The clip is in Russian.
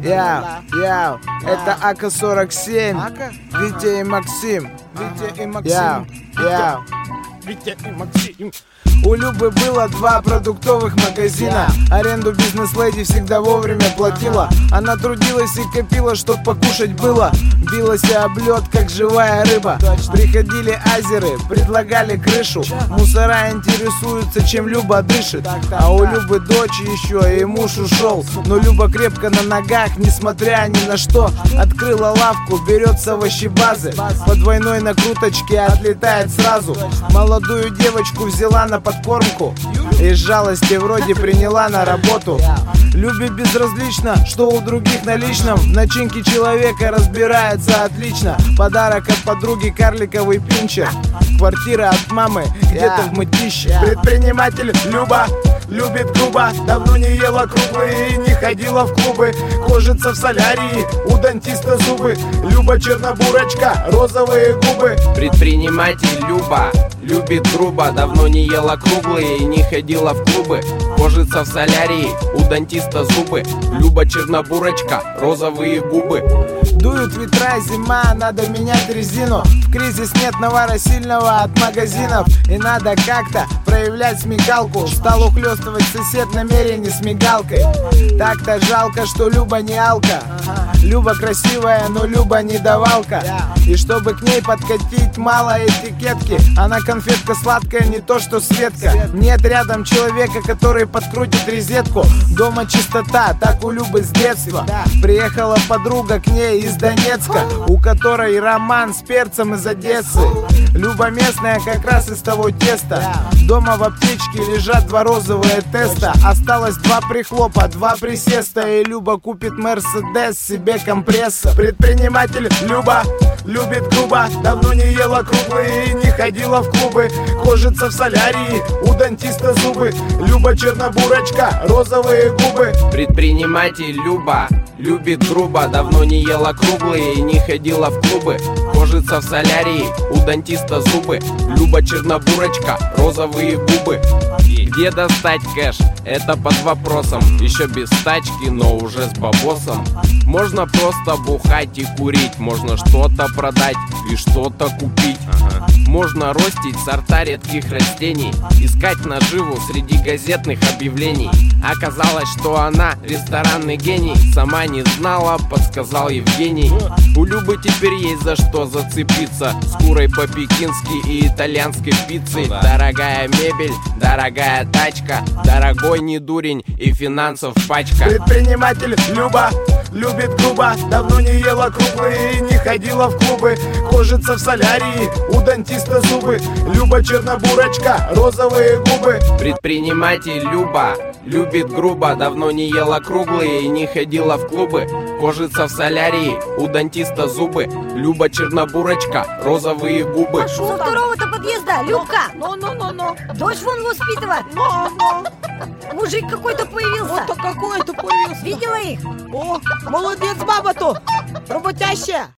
Яу, это АК-47, Витя и Максим. Яу. Витя и Максим. У Любы было 2 продуктовых магазина. Аренду бизнес-леди всегда вовремя платила. Она трудилась и копила, чтоб покушать было. Билась об лед, как живая рыба. Приходили азеры, предлагали крышу. Мусора интересуются, чем Люба дышит. А у Любы дочь еще, и муж ушел. Но Люба крепко на ногах, несмотря ни на что. Открыла лавку, берет с овощебазы. По двойной накруточке отлетает сразу. Молодую девочку взяла на подкормку. Из жалости вроде приняла на работу. Любе безразлично, что у других на личном. В начинке человека разбирается отлично. Подарок от подруги карликовый пинчер. Квартира от мамы где-то в Мытище. Предприниматель Люба любит грубо. Давно не ела круглые и не ходила в клубы. Кожица в солярии, у дантиста зубы. Люба чернобурочка, розовые губы. Предприниматель Люба любит грубо. Давно не ела круглые и не ходила в клубы. Кожица в солярии, у дантиста зубы. Люба чернобурочка, розовые губы. Дуют ветра, зима, надо менять резину. В кризис нет навара сильного от магазинов. И надо как-то проявлять смекалку. Стал ухлёстывать сосед намерение с мигалкой. Так-то жалко, что Люба не алка. Люба красивая, но Люба не давалка. И чтобы к ней подкатить, мало этикетки. Она конфетка сладкая, не то что Светка. Нет рядом человека, который подкрутит резетку. Дома чистота, так у Любы с детства. Приехала подруга к ней из Донецка, у которой роман с перцем из Одессы. Люба местная как раз из того теста. Дома в аптечке лежат 2 розовые теста. Осталось 2 прихлопа, 2 присеста. И Люба купит Мерседес себе компрессор. Предприниматель Люба любит грубо. Давно не ела круглые и не ходила в клубы. Кожица в солярии, у дантиста зубы. Люба чернобурочка, розовые губы. Предприниматель Люба любит грубо. Давно не ела круглые и не ходила в клубы. Кожица в солярии, у дантиста зубы. Люба чернобурочка, розовые губы. Где достать кэш? Это под вопросом. Еще без тачки, но уже с бабосом. Можно просто бухать и курить. Можно что-то продать и что-то купить. Можно ростить сорта редких растений. Искать наживу среди газетных объявлений. Оказалось, что она ресторанный гений. Сама не знала, подсказал Евгений. У Любы теперь есть за что зацепиться. С курой по-пекински и итальянской пиццей. Дорогая мебель, дорогая тачка. Дорогой не дурень и финансов пачка. Предприниматель Люба любит грубо. Давно не ела круглые и не ходила в клубы. Кожица в солярии, у дантиста зубы. Люба чернобурочка, розовые губы. Предприниматель Люба любит грубо. Давно не ела круглые и не ходила в клубы. Кожица в солярии, у дантиста зубы. Люба чернобурочка, розовые губы. Со 2-го подъезда, Любка! Ну. Дочь вон воспитывает. Мужик какой-то появился. Вот какой-то появился. Видела их? О, молодец баба-то, работящая.